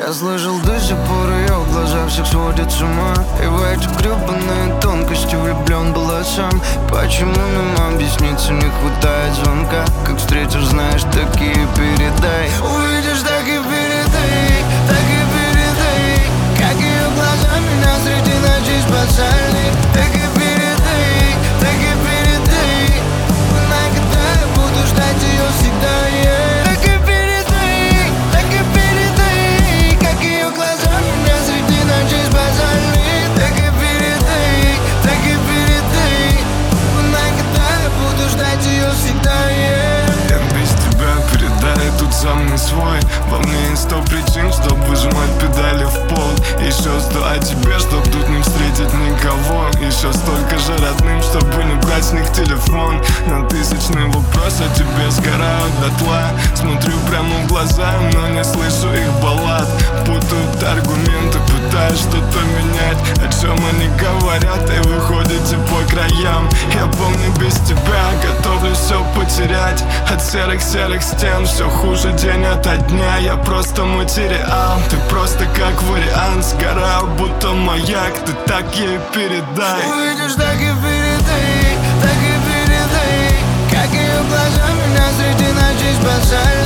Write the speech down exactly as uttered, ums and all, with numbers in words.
Я слышал, до сих пор ее глаза всех сводят с ума. И в эти гребаные тонкости влюблен была сам. Почему нам объясниться не хватает звонка? Как встретишь, знаешь, так и передай. Увидишь, так и передай, так и передай. Как ее глаза меня среди ночей спасали. Так и передай, так и передай. Знай, когда я буду ждать ее всегда, yeah. Так и передай, так и передай. Как ее глаза меня среди ночей спасали. Так и передай, так и передай. Знай, когда я буду ждать ее всегда, yeah. Я без тебя, передай, тут сам не свой. Во мне есть сто причин, чтоб выжимать педали в пол. Еще сто о тебе, чтоб тут не встретить никого. Еще столько же родным, чтобы не брать с них телефон. На тысячный вопрос о тебе сгорают дотла. Смотрю прямо в глаза, но не слышу их баллад. Путают аргументы, пытаюсь что-то менять. О чем они говорят и выходите по краям. Я помню, без тебя готовлю все потерять. От серых-серых стен все хуже день ото дня. Я просто материал, ты просто как вариант. Сгораю, будто маяк, ты так ей передай. Увидишь, так и передай, так и передай. Как ее глаза меня среди ночей спасали.